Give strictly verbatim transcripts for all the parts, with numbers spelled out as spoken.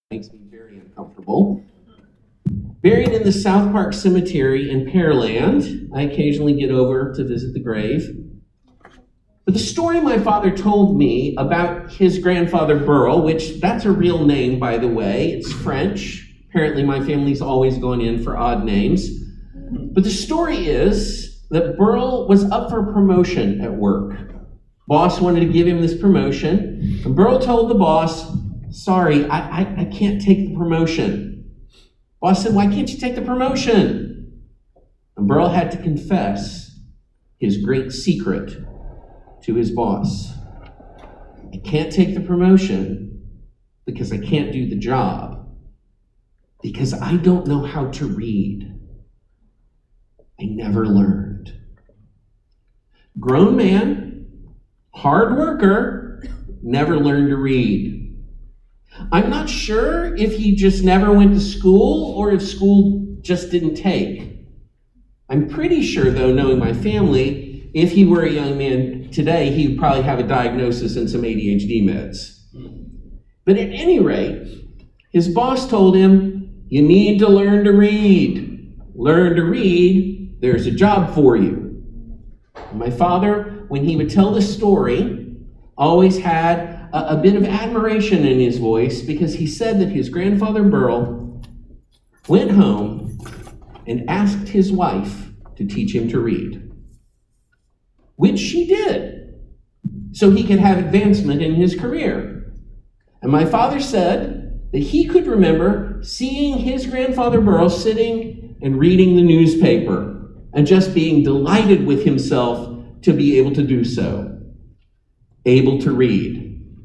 Makes me very uncomfortable. Buried in the South Park Cemetery in Pearland. I occasionally get over to visit the grave. But the story my father told me about his grandfather Burl, which that's a real name, by the way. It's French. Apparently my family's always gone in for odd names. But the story is that Burl was up for promotion at work. Boss wanted to give him this promotion. And Burl told the boss, sorry, I, I, I can't take the promotion. Boss said, why can't you take the promotion? And Burl had to confess his great secret to his boss. I can't take the promotion because I can't do the job, because I don't know how to read. I never learned. Grown man, hard worker, never learned to read. I'm not sure if he just never went to school or if school just didn't take. I'm pretty sure, though, knowing my family, if he were a young man today, he would probably have a diagnosis and some A D H D meds. But at any rate, his boss told him, you need to learn to read. Learn to read, there's a job for you. And my father, when he would tell this story, always had a, a bit of admiration in his voice, because he said that his grandfather Burl went home and asked his wife to teach him to read, which she did, so he could have advancement in his career. And my father said that he could remember seeing his grandfather Burl sitting and reading the newspaper and just being delighted with himself to be able to do so, able to read.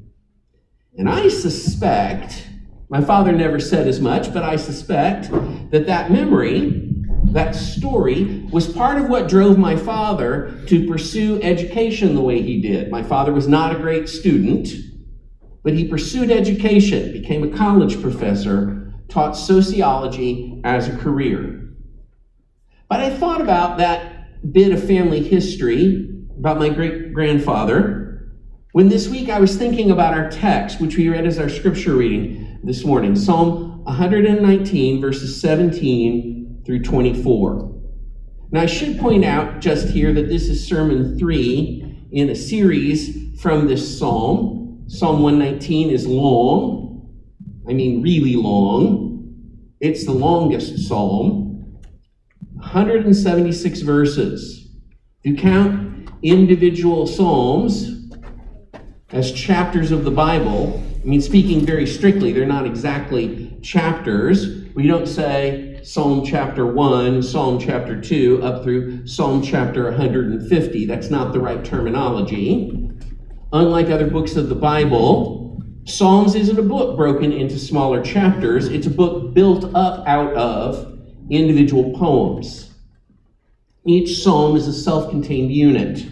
And I suspect, my father never said as much, but I suspect that that memory, that story, was part of what drove my father to pursue education the way he did. My father was not a great student, but he pursued education, became a college professor, taught sociology as a career. But I thought about that bit of family history about my great-grandfather when this week I was thinking about our text, which we read as our scripture reading this morning, Psalm one nineteen, verses seventeen through twenty-four. Now, I should point out just here that this is sermon three in a series from this psalm. Psalm one nineteen is long. I mean, really long. It's the longest psalm. one hundred seventy-six verses. If you count individual psalms as chapters of the Bible, I mean, speaking very strictly, they're not exactly chapters. We don't say Psalm chapter one, Psalm chapter two, up through Psalm chapter one hundred fifty. That's not the right terminology. Unlike other books of the Bible, Psalms isn't a book broken into smaller chapters. It's a book built up out of individual poems. Each psalm is a self-contained unit.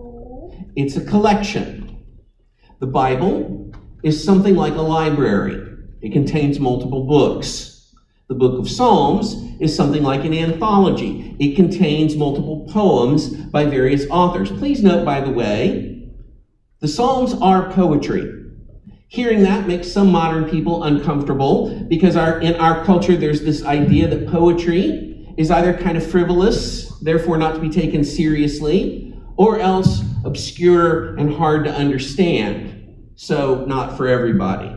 It's a collection. The Bible is something like a library. It contains multiple books. The book of Psalms is something like an anthology. It contains multiple poems by various authors. Please note, by the way, the Psalms are poetry. Hearing that makes some modern people uncomfortable because our, in our culture there's this idea that poetry is either kind of frivolous, therefore not to be taken seriously, or else obscure and hard to understand, so not for everybody.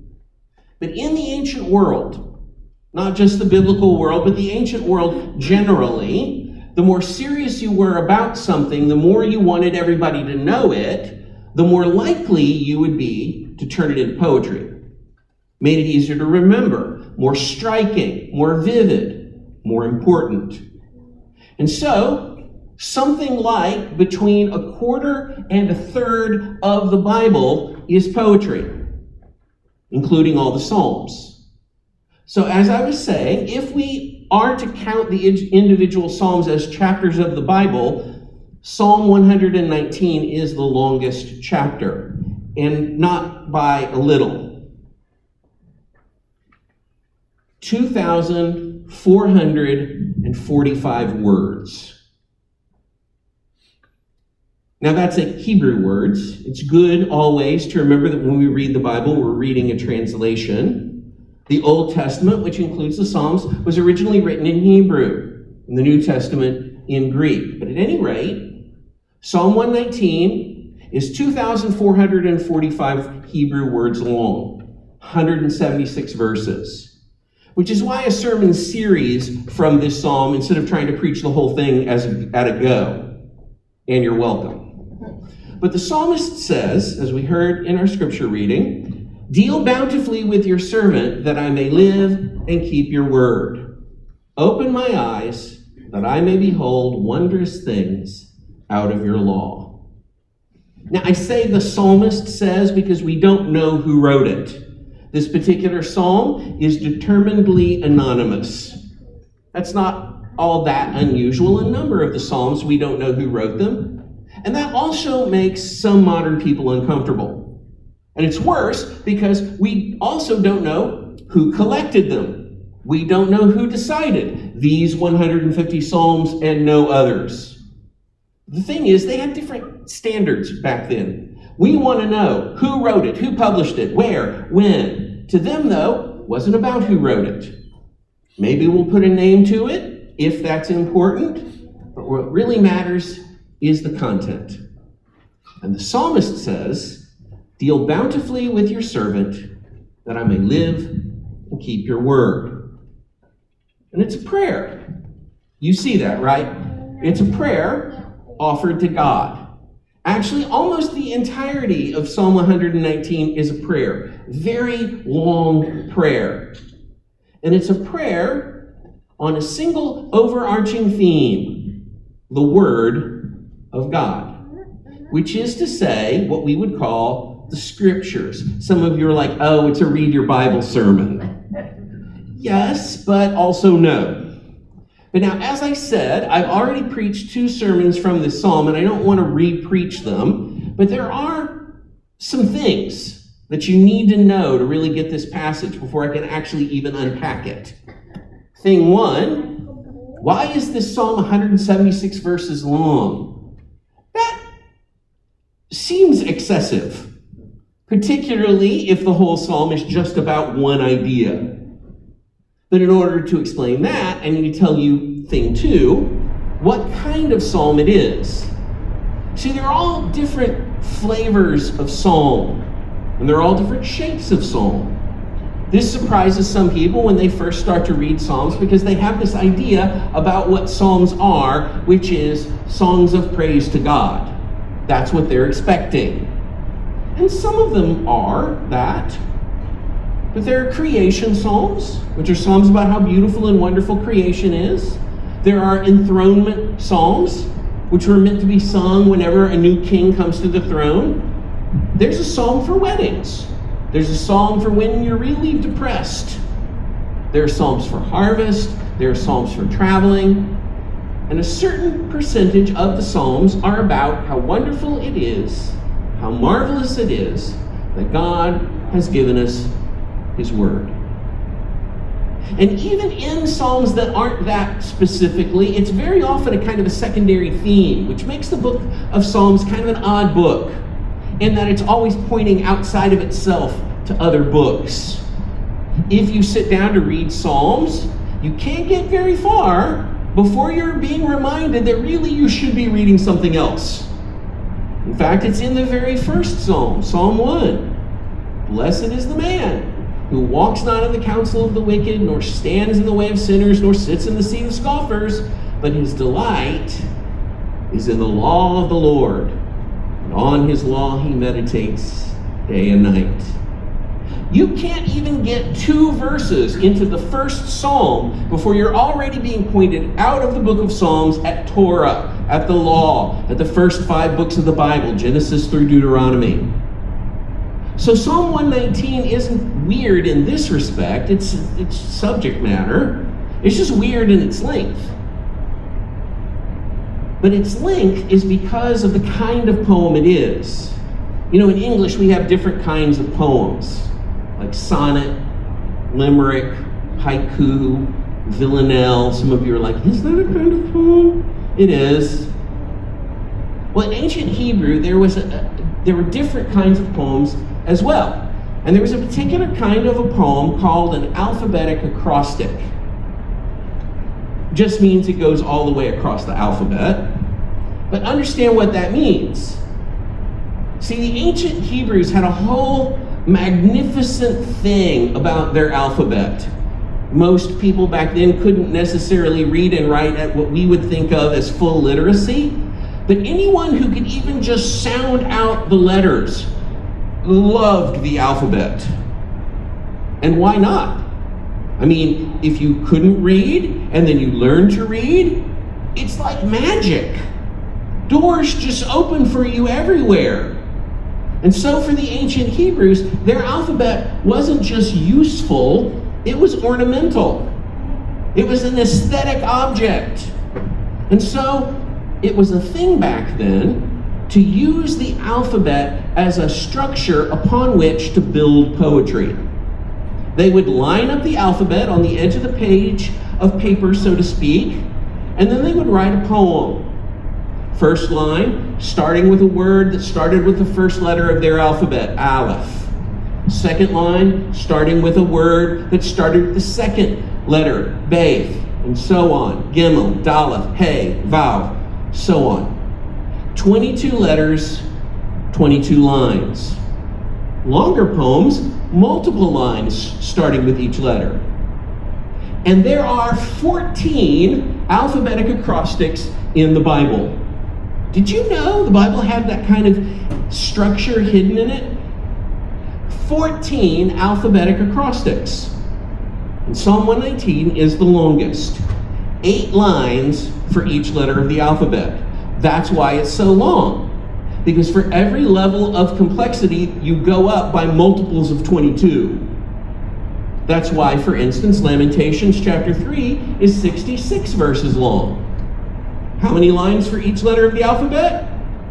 But in the ancient world, not just the biblical world, but the ancient world generally, the more serious you were about something, the more you wanted everybody to know it, the more likely you would be to turn it into poetry. Made it easier to remember, more striking, more vivid, more important. And so, something like between a quarter and a third of the Bible is poetry, including all the Psalms. So as I was saying, if we are to count the individual Psalms as chapters of the Bible, Psalm one nineteen is the longest chapter, and not by a little. two thousand four hundred forty-five words. Now that's a Hebrew words. It's good always to remember that when we read the Bible, we're reading a translation. The Old Testament, which includes the Psalms, was originally written in Hebrew, and the New Testament in Greek. But at any rate, Psalm one nineteen is two thousand four hundred forty-five Hebrew words long, one hundred seventy-six verses, which is why a sermon series from this psalm, instead of trying to preach the whole thing as a, at a go, and you're welcome. But the psalmist says, as we heard in our scripture reading, "Deal bountifully with your servant, that I may live and keep your word. Open my eyes, that I may behold wondrous things out of your law." Now, I say the psalmist says because we don't know who wrote it. This particular psalm is determinedly anonymous. That's not all that unusual. A number of the psalms, we don't know who wrote them. And that also makes some modern people uncomfortable. And it's worse because we also don't know who collected them. We don't know who decided these one hundred fifty psalms and no others. The thing is, they had different standards back then. We want to know who wrote it, who published it, where, when. To them, though, it wasn't about who wrote it. Maybe we'll put a name to it if that's important, but what really matters is the content. And the psalmist says, "Deal bountifully with your servant, that I may live and keep your word." And it's a prayer. You see that, right? It's a prayer offered to God. Actually, almost the entirety of Psalm one hundred nineteen is a prayer. Very long prayer. And it's a prayer on a single overarching theme, the Word of God, which is to say what we would call the Scriptures. Some of you are like, oh, it's a read your Bible sermon. Yes, but also no. But now, as I said, I've already preached two sermons from this psalm, and I don't want to re-preach them, but there are some things that you need to know to really get this passage before I can actually even unpack it. Thing one, why is this psalm one hundred seventy-six verses long? That seems excessive, particularly if the whole psalm is just about one idea. But in order to explain that, I need to tell you, thing two, what kind of psalm it is. See, they're all different flavors of psalm, and they're all different shapes of psalm. This surprises some people when they first start to read psalms because they have this idea about what psalms are, which is songs of praise to God. That's what they're expecting. And some of them are that. But there are creation psalms, which are psalms about how beautiful and wonderful creation is. There are enthronement psalms, which were meant to be sung whenever a new king comes to the throne. There's a psalm for weddings. There's a psalm for when you're really depressed. There are psalms for harvest. There are psalms for traveling. And a certain percentage of the psalms are about how wonderful it is, how marvelous it is that God has given us His word. And even in psalms that aren't that specifically, it's very often a kind of a secondary theme, which makes the book of Psalms kind of an odd book, in that it's always pointing outside of itself to other books. If you sit down to read Psalms, you can't get very far before you're being reminded that really you should be reading something else. In fact, it's in the very first Psalm, Psalm one. Blessed is the man who walks not in the counsel of the wicked, nor stands in the way of sinners, nor sits in the seat of scoffers, but his delight is in the law of the Lord. And on his law he meditates day and night. You can't even get two verses into the first psalm before you're already being pointed out of the book of Psalms at Torah, at the law, at the first five books of the Bible, Genesis through Deuteronomy. So Psalm one nineteen isn't weird in this respect. It's, it's subject matter. It's just weird in its length. But its length is because of the kind of poem it is. You know, in English we have different kinds of poems, like sonnet, limerick, haiku, villanelle. Some of you are like, is that a kind of poem? It is. Well, in ancient Hebrew, there was a, a, there were different kinds of poems as well. And there was a particular kind of a poem called an alphabetic acrostic. Just means it goes all the way across the alphabet. But understand what that means. See, the ancient Hebrews had a whole magnificent thing about their alphabet. Most people back then couldn't necessarily read and write at what we would think of as full literacy. But anyone who could even just sound out the letters loved the alphabet. And why not? I mean, if you couldn't read and then you learned to read, it's like magic. Doors just open for you everywhere. And so for the ancient Hebrews, their alphabet wasn't just useful, it was ornamental. It was an aesthetic object. And so it was a thing back then to use the alphabet as a structure upon which to build poetry. They would line up the alphabet on the edge of the page of paper, so to speak, and then they would write a poem. First line, starting with a word that started with the first letter of their alphabet, Aleph. Second line, starting with a word that started with the second letter, Beith, and so on. Gimel, Daleth, Hey, Vav, so on. twenty-two letters, twenty-two lines. Longer poems, multiple lines starting with each letter. And there are fourteen alphabetic acrostics in the Bible. Did you know the Bible had that kind of structure hidden in it? fourteen alphabetic acrostics. And Psalm one nineteen is the longest. Eight lines for each letter of the alphabet. That's why it's so long. Because for every level of complexity, you go up by multiples of twenty-two. That's why, for instance, Lamentations chapter three is sixty-six verses long. How many lines for each letter of the alphabet?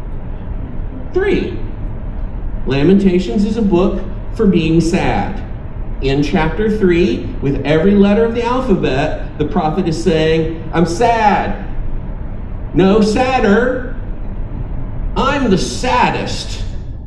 Three. Lamentations is a book for being sad. In chapter three, with every letter of the alphabet, the prophet is saying, I'm sad. No sadder. I'm the saddest.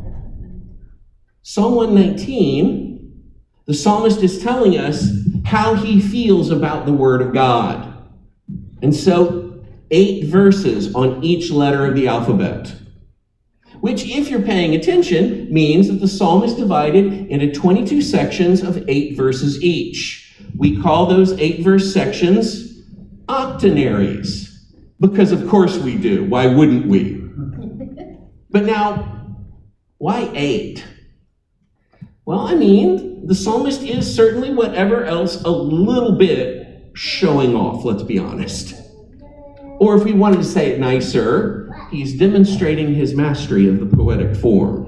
Psalm one nineteen, the psalmist is telling us how he feels about the Word of God. And so, eight verses on each letter of the alphabet, which, if you're paying attention, means that the psalm is divided into twenty-two sections of eight verses each. We call those eight verse sections octonaries. Because of course we do. Why wouldn't we? But now, why eight? Well, I mean, the psalmist is certainly whatever else a little bit showing off, let's be honest. Or if we wanted to say it nicer, he's demonstrating his mastery of the poetic form.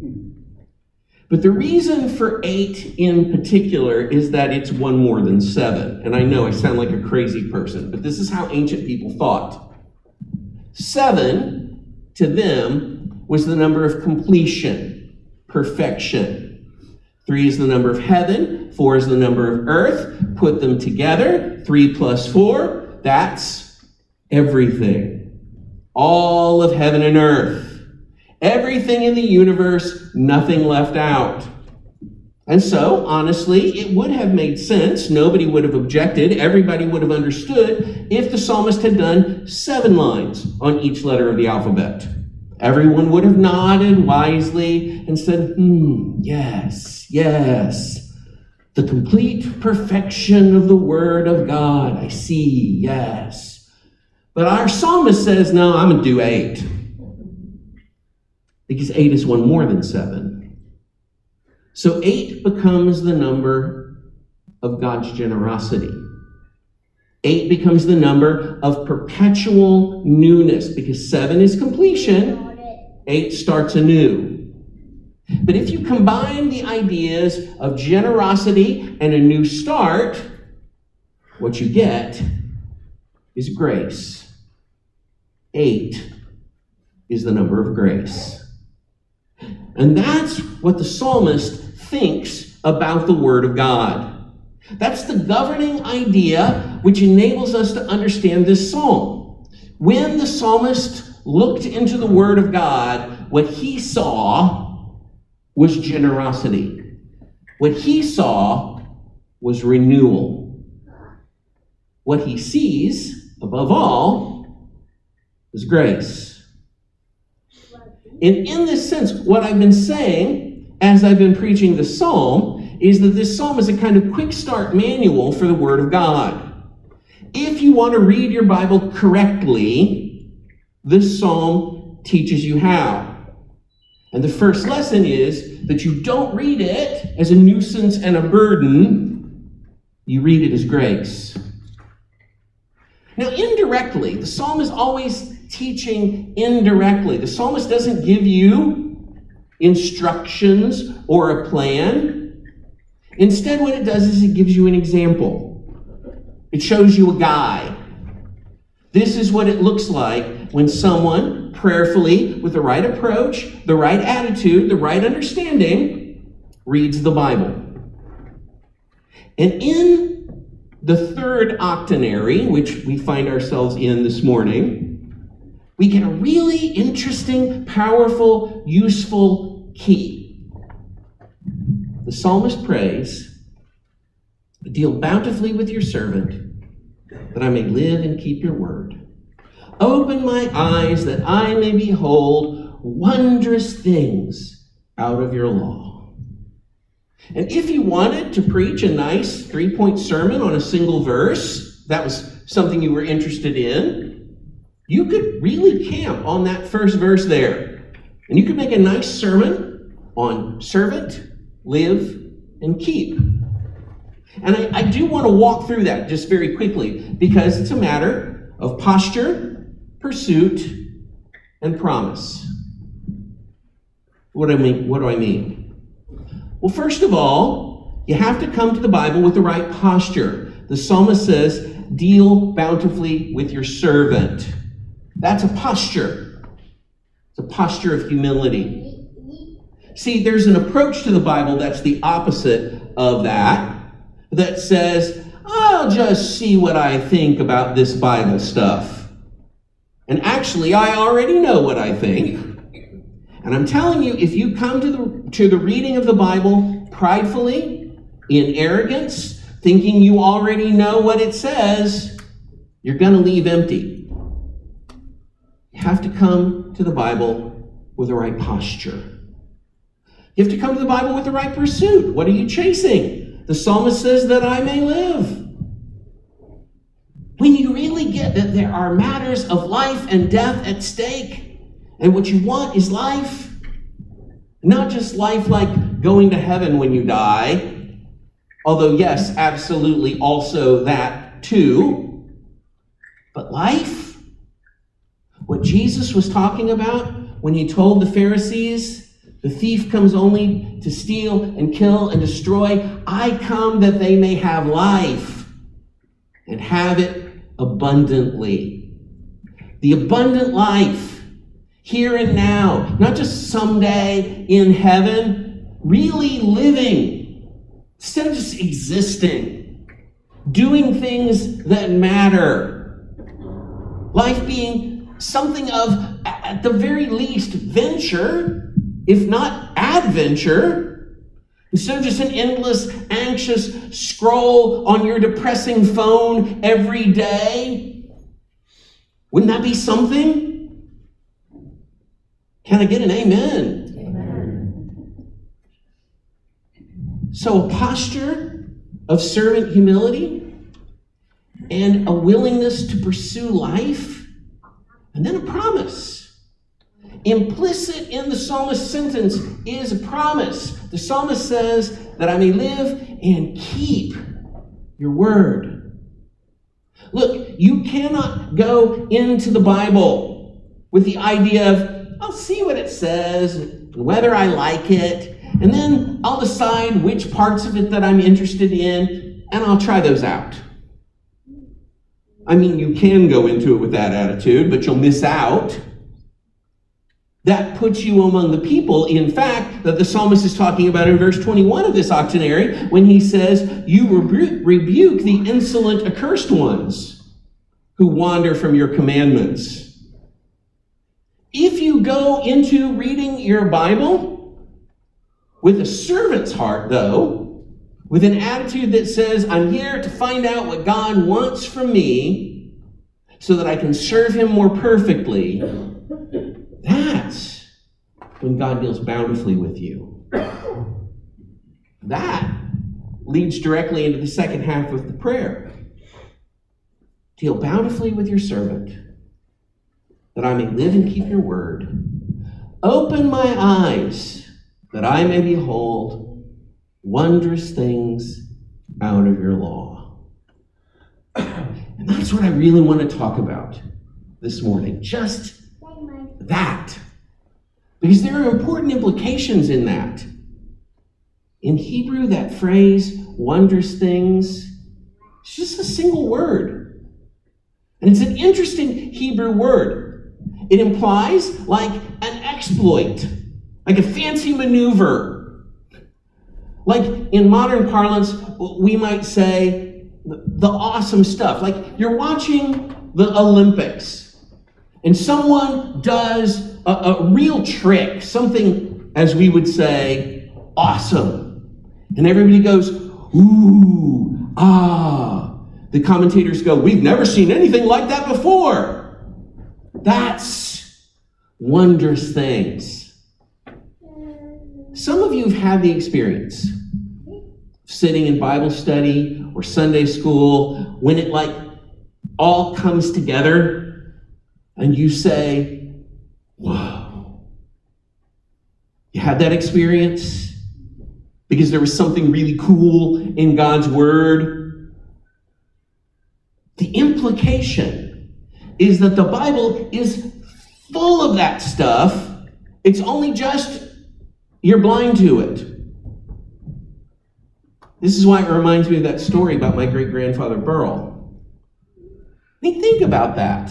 But the reason for eight in particular is that it's one more than seven. And I know I sound like a crazy person, but this is how ancient people thought. Seven, to them, was the number of completion, perfection. Three is the number of heaven. Four is the number of earth. Put them together. Three plus four, that's everything. All of heaven and earth. Everything in the universe, nothing left out. And so, honestly, it would have made sense. Nobody would have objected. Everybody would have understood if the psalmist had done seven lines on each letter of the alphabet. Everyone would have nodded wisely and said, hmm, yes, yes. The complete perfection of the Word of God. I see, yes. But our psalmist says, no, I'm going to do eight. Because eight is one more than seven. So eight becomes the number of God's generosity. Eight becomes the number of perpetual newness, because seven is completion, eight starts anew. But if you combine the ideas of generosity and a new start, what you get is grace. Eight is the number of grace. And that's what the psalmist thinks about the Word of God. That's the governing idea which enables us to understand this psalm. When the psalmist looked into the Word of God, what he saw was generosity. What he saw was renewal. What he sees, above all, is grace. And in this sense, what I've been saying as I've been preaching the psalm is that this psalm is a kind of quick start manual for the Word of God. If you want to read your Bible correctly, this psalm teaches you how. And the first lesson is that you don't read it as a nuisance and a burden. You read it as grace. Now, indirectly, the psalm is always teaching indirectly. The psalmist doesn't give you instructions or a plan. Instead, what it does is it gives you an example. It shows you a guide. This is what it looks like when someone prayerfully, with the right approach, the right attitude, the right understanding, reads the Bible. And in the third octanary, which we find ourselves in this morning, we get a really interesting, powerful, useful key. The psalmist prays, "Deal bountifully with your servant, that I may live and keep your word. Open my eyes that I may behold wondrous things out of your law." And if you wanted to preach a nice three-point sermon on a single verse, that was something you were interested in, you could really camp on that first verse there. And you could make a nice sermon on servant, live, and keep. And I, I do want to walk through that just very quickly because it's a matter of posture, pursuit, and promise. What do I mean? What do I mean? Well, first of all, you have to come to the Bible with the right posture. The psalmist says, "Deal bountifully with your servant." That's a posture. It's a posture of humility. See, there's an approach to the Bible that's the opposite of that. That says, "I'll just see what I think about this Bible stuff. And actually, I already know what I think." And I'm telling you, if you come to the, to the reading of the Bible pridefully, in arrogance, thinking you already know what it says, you're going to leave empty. You have to come to the Bible with the right posture. You have to come to the Bible with the right pursuit. What are you chasing? The psalmist says that I may live. When you really get that there are matters of life and death at stake, and what you want is life, not just life like going to heaven when you die, although yes, absolutely also that too, but life, what Jesus was talking about when he told the Pharisees, "The thief comes only to steal and kill and destroy. I come that they may have life and have it abundantly." The abundant life, here and now, not just someday in heaven, really living, instead of just existing, doing things that matter. Life being something of, at the very least, venture, if not adventure, instead of just an endless, anxious scroll on your depressing phone every day. Wouldn't that be something? Can I get an amen? Amen. So a posture of servant humility and a willingness to pursue life, and then a promise. Implicit in the psalmist's sentence is a promise. The psalmist says that I may live and keep your word. Look, you cannot go into the Bible with the idea of, I'll see what it says, and whether I like it, and then I'll decide which parts of it that I'm interested in, and I'll try those out. I mean, you can go into it with that attitude, but you'll miss out. That puts you among the people, in fact, that the psalmist is talking about in verse twenty-one of this octanary, when he says, "You rebu- rebuke the insolent accursed ones who wander from your commandments." If you go into reading your Bible with a servant's heart, though, with an attitude that says, I'm here to find out what God wants from me so that I can serve him more perfectly, that's when God deals bountifully with you. That leads directly into the second half of the prayer. Deal bountifully with your servant, that I may live and keep your word. Open my eyes, that I may behold wondrous things out of your law. And that's what I really want to talk about this morning. Just that. Because there are important implications in that. In Hebrew, that phrase, wondrous things, it's just a single word. And it's an interesting Hebrew word. It implies like an exploit, like a fancy maneuver. Like in modern parlance, we might say the awesome stuff. Like you're watching the Olympics and someone does a, a real trick, something, as we would say, awesome. And everybody goes, ooh, ah. The commentators go, we've never seen anything like that before. That's wondrous things. Some of you have had the experience sitting in Bible study or Sunday school when it like all comes together and you say, whoa. You had that experience because there was something really cool in God's word. The implication is that the Bible is full of that stuff. It's only just you're blind to it. This is why it reminds me of that story about my great-grandfather Burl. I mean, think about that.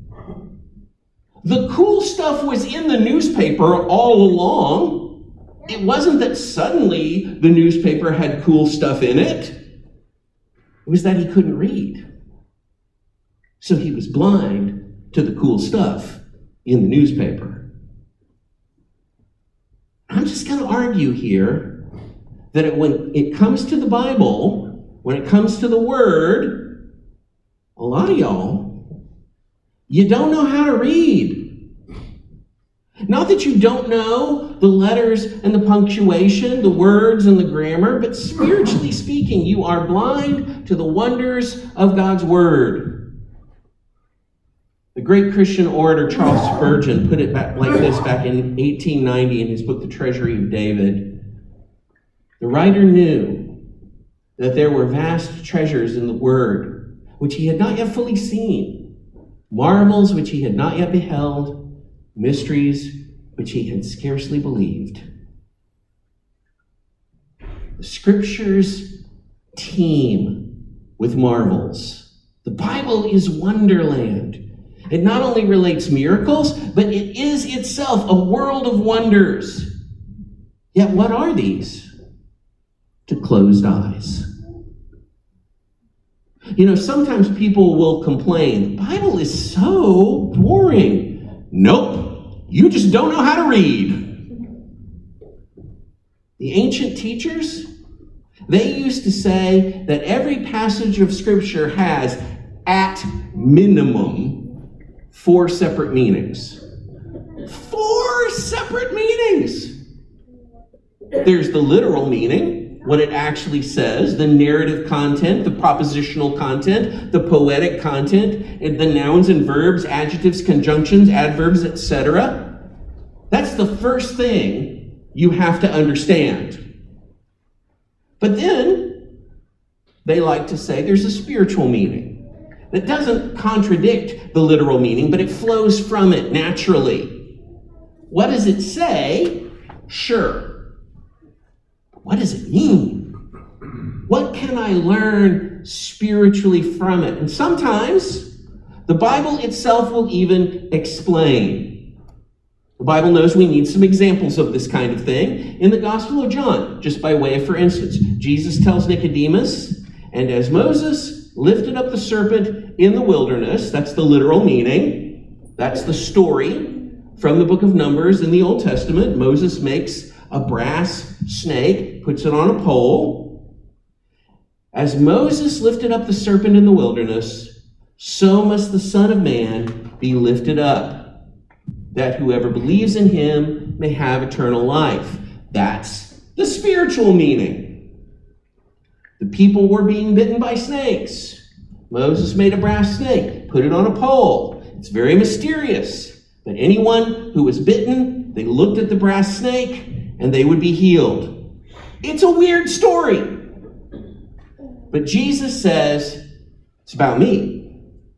The cool stuff was in the newspaper all along. It wasn't that suddenly the newspaper had cool stuff in it. It was that he couldn't read. So he was blind to the cool stuff in the newspaper. I'm just going to argue here that it, when it comes to the Bible, when it comes to the Word, a lot of y'all, you don't know how to read. Not that you don't know the letters and the punctuation, the words and the grammar, but spiritually speaking, you are blind to the wonders of God's Word. The great Christian orator Charles Spurgeon put it back like this back in eighteen ninety in his book, The Treasury of David. The writer knew that there were vast treasures in the Word, which he had not yet fully seen, marvels which he had not yet beheld, mysteries which he had scarcely believed. The Scriptures teem with marvels. The Bible is wonderland. It not only relates miracles, but it is itself a world of wonders. Yet what are these? To closed eyes. You know, sometimes people will complain, the Bible is so boring. Nope, you just don't know how to read. The ancient teachers, they used to say that every passage of Scripture has, at minimum, four separate meanings. Four separate meanings! There's the literal meaning, what it actually says, the narrative content, the propositional content, the poetic content, and the nouns and verbs, adjectives, conjunctions, adverbs, et cetera. That's the first thing you have to understand. But then, they like to say there's a spiritual meaning that doesn't contradict the literal meaning, but it flows from it naturally. What does it say? Sure. What does it mean? What can I learn spiritually from it? And sometimes the Bible itself will even explain. The Bible knows we need some examples of this kind of thing. In the Gospel of John, just by way of for instance, Jesus tells Nicodemus, and as Moses lifted up the serpent in the wilderness, that's the literal meaning, that's the story from the book of Numbers in the Old Testament. Moses makes a brass snake, puts it on a pole, As Moses lifted up the serpent in the wilderness, so must the Son of Man be lifted up, that whoever believes in him may have eternal life. That's the spiritual meaning. The people were being bitten by snakes. Moses made a brass snake, put it on a pole. It's very mysterious. But anyone who was bitten, they looked at the brass snake and they would be healed. It's a weird story. But Jesus says, it's about me.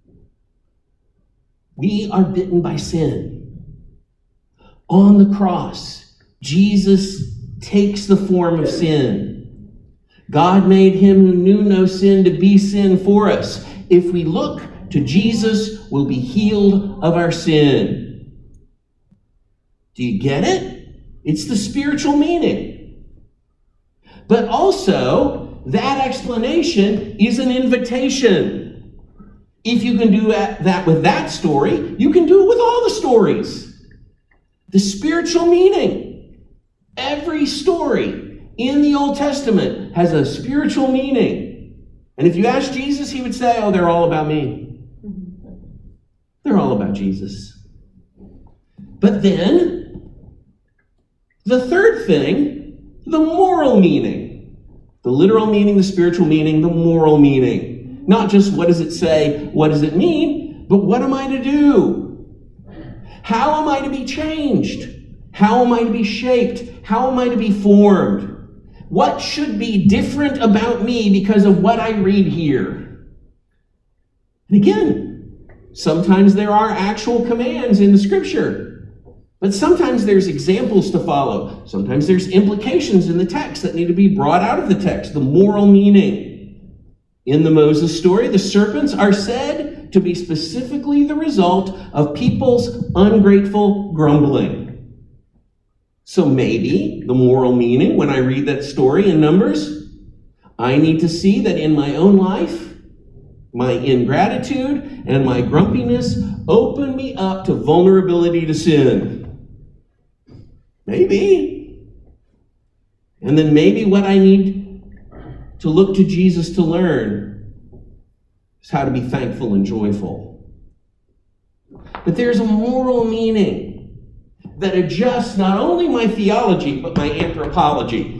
We are bitten by sin. On the cross, Jesus takes the form of sin. God made him who knew no sin to be sin for us. If we look to Jesus, we'll be healed of our sin. Do you get it? It's the spiritual meaning. But also, that explanation is an invitation. If you can do that with that story, you can do it with all the stories. The spiritual meaning. Every story in the Old Testament has a spiritual meaning. And if you ask Jesus, he would say, oh, they're all about me. They're all about Jesus. But then, the third thing, the moral meaning. The literal meaning, the spiritual meaning, the moral meaning. Not just what does it say, what does it mean, but what am I to do? How am I to be changed? How am I to be shaped? How am I to be formed? What should be different about me because of what I read here? And again, sometimes there are actual commands in the scripture, but sometimes there's examples to follow. Sometimes there's implications in the text that need to be brought out of the text, the moral meaning. In the Moses story, the serpents are said to be specifically the result of people's ungrateful grumbling. So maybe the moral meaning, when I read that story in Numbers, I need to see that in my own life, my ingratitude and my grumpiness open me up to vulnerability to sin. Maybe. And then maybe what I need to look to Jesus to learn is how to be thankful and joyful. But there's a moral meaning that adjusts not only my theology, but my anthropology.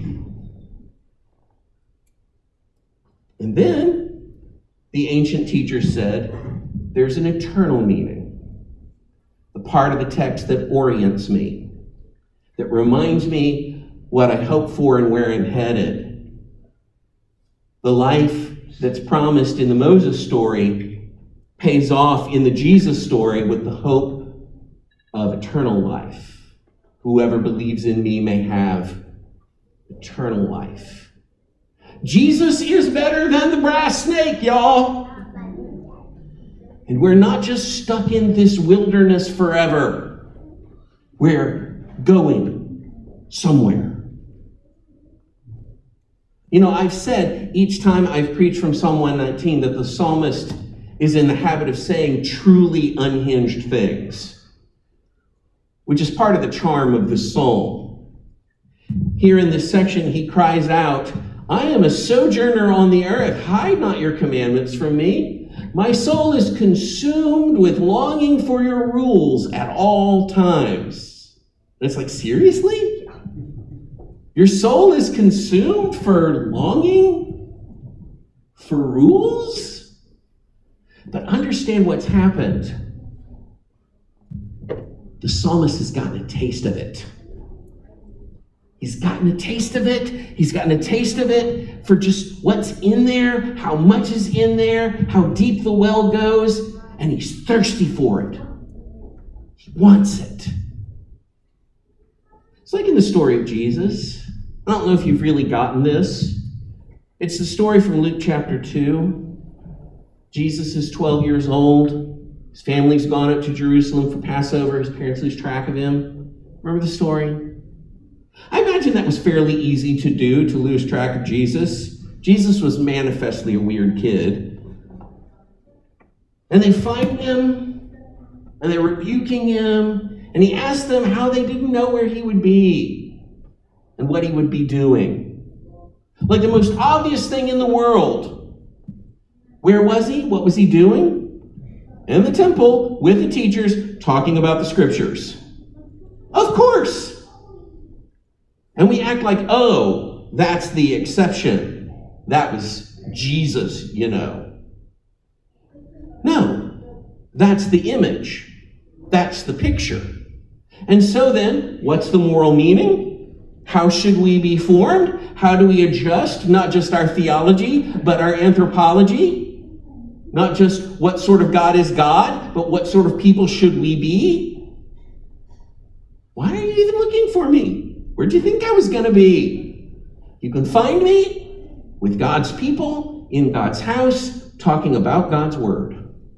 And then the ancient teachers said, there's an eternal meaning. The part of the text that orients me, that reminds me what I hope for and where I'm headed. The life that's promised in the Moses story pays off in the Jesus story with the hope of eternal life. Whoever believes in me may have eternal life. Jesus is better than the brass snake, y'all. And we're not just stuck in this wilderness forever. We're going somewhere. You know, I've said each time I've preached from Psalm one nineteen that the psalmist is in the habit of saying truly unhinged things, which is part of the charm of the psalm. Here in this section, he cries out, I am a sojourner on the earth. Hide not your commandments from me. My soul is consumed with longing for your rules at all times. And it's like, seriously? Your soul is consumed for longing for rules? But understand what's happened. The psalmist has gotten a taste of it. He's gotten a taste of it. He's gotten a taste of it for just what's in there, how much is in there, how deep the well goes, and he's thirsty for it. He wants it. It's like in the story of Jesus. I don't know if you've really gotten this. It's the story from Luke chapter two. Jesus is twelve years old. His family's gone up to Jerusalem for Passover. His parents lose track of him. Remember the story? I imagine that was fairly easy to do, to lose track of Jesus. Jesus was manifestly a weird kid. And they find him, and they're rebuking him, and he asks them how they didn't know where he would be and what he would be doing. Like the most obvious thing in the world. Where was he? What was he doing? In the temple with the teachers talking about the scriptures. Of course. And we act like, oh, that's the exception. That was Jesus, you know. No, that's the image. That's the picture. And so then, what's the moral meaning? How should we be formed? How do we adjust not just our theology, but our anthropology? Not just what sort of God is God, but what sort of people should we be? Why are you even looking for me? Where'd you think I was going to be? You can find me with God's people, in God's house, talking about God's word.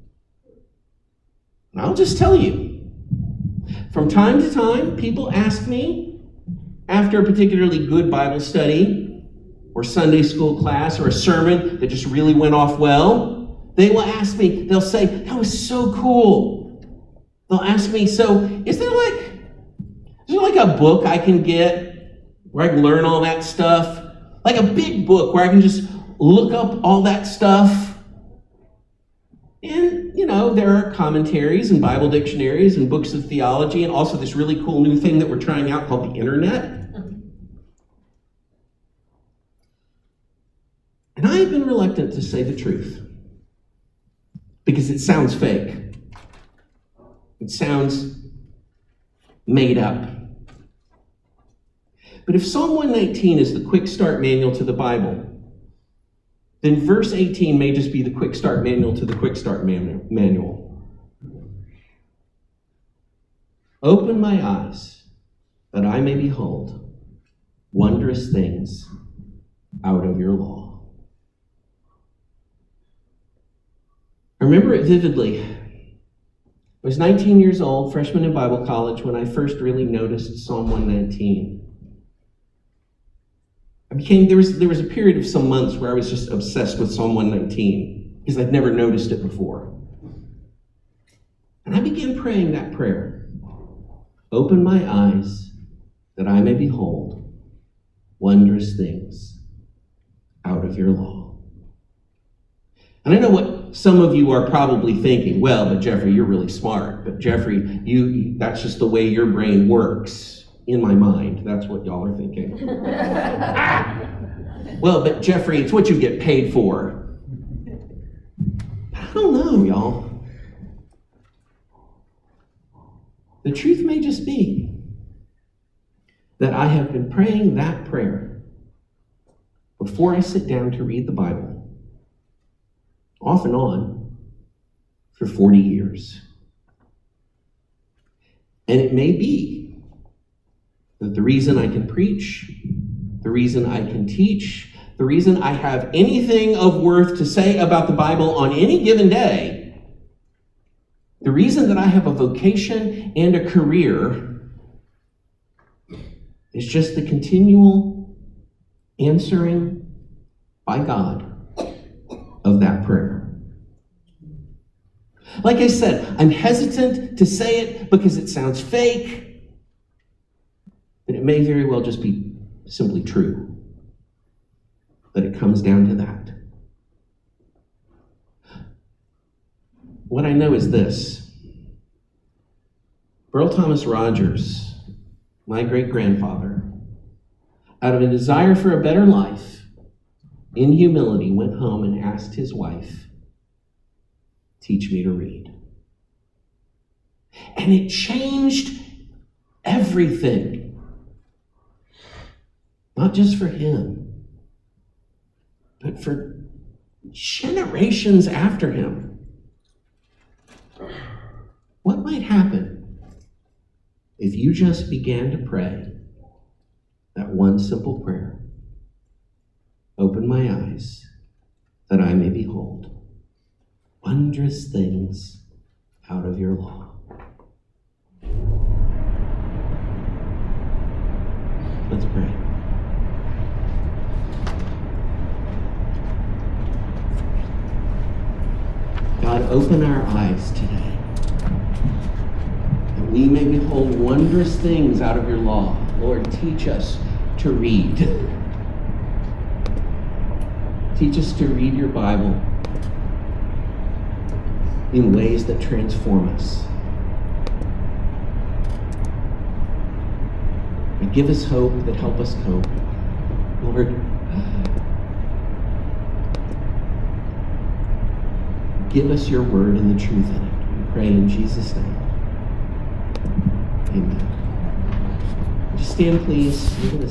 And I'll just tell you, from time to time, people ask me, after a particularly good Bible study, or Sunday school class, or a sermon that just really went off well, they will ask me, they'll say, that was so cool. They'll ask me, so is there like, is there like a book I can get where I can learn all that stuff? Like a big book where I can just look up all that stuff? And, you know, there are commentaries and Bible dictionaries and books of theology and also this really cool new thing that we're trying out called the internet. And I have been reluctant to say the truth because it sounds fake. It sounds made up. But if Psalm one nineteen is the quick start manual to the Bible, then verse eighteen may just be the quick start manual to the quick start manual. Open my eyes that I may behold wondrous things out of your law. I remember it vividly. I was nineteen years old, freshman in Bible college, when I first really noticed Psalm one nineteen. I became, there was, there was a period of some months where I was just obsessed with Psalm one nineteen because I'd never noticed it before. And I began praying that prayer. Open my eyes that I may behold wondrous things out of your law. And I know what some of you are probably thinking. Well, but Jeffrey, you're really smart. But Jeffrey, you that's just the way your brain works. In my mind, that's what y'all are thinking. Well, but Jeffrey, it's what you get paid for. I don't know, y'all. The truth may just be that I have been praying that prayer before I sit down to read the Bible, off and on, for forty years. And it may be that the reason I can preach, the reason I can teach, the reason I have anything of worth to say about the Bible on any given day, the reason that I have a vocation and a career is just the continual answering by God of that prayer. Like I said, I'm hesitant to say it because it sounds fake. And it may very well just be simply true. But it comes down to that. What I know is this. Earl Thomas Rogers, my great-grandfather, out of a desire for a better life, in humility, went home and asked his wife, teach me to read. And it changed everything. Not just for him, but for generations after him. What might happen if you just began to pray that one simple prayer? Open my eyes that I may behold wondrous things out of your law. Let's pray. God, open our eyes today, that we may behold wondrous things out of your law. Lord, teach us to read. Teach us to read your Bible in ways that transform us. And give us hope that help us cope. Lord, give us your word and the truth in it. We pray in Jesus' name. Amen. Just stand, please. We're gonna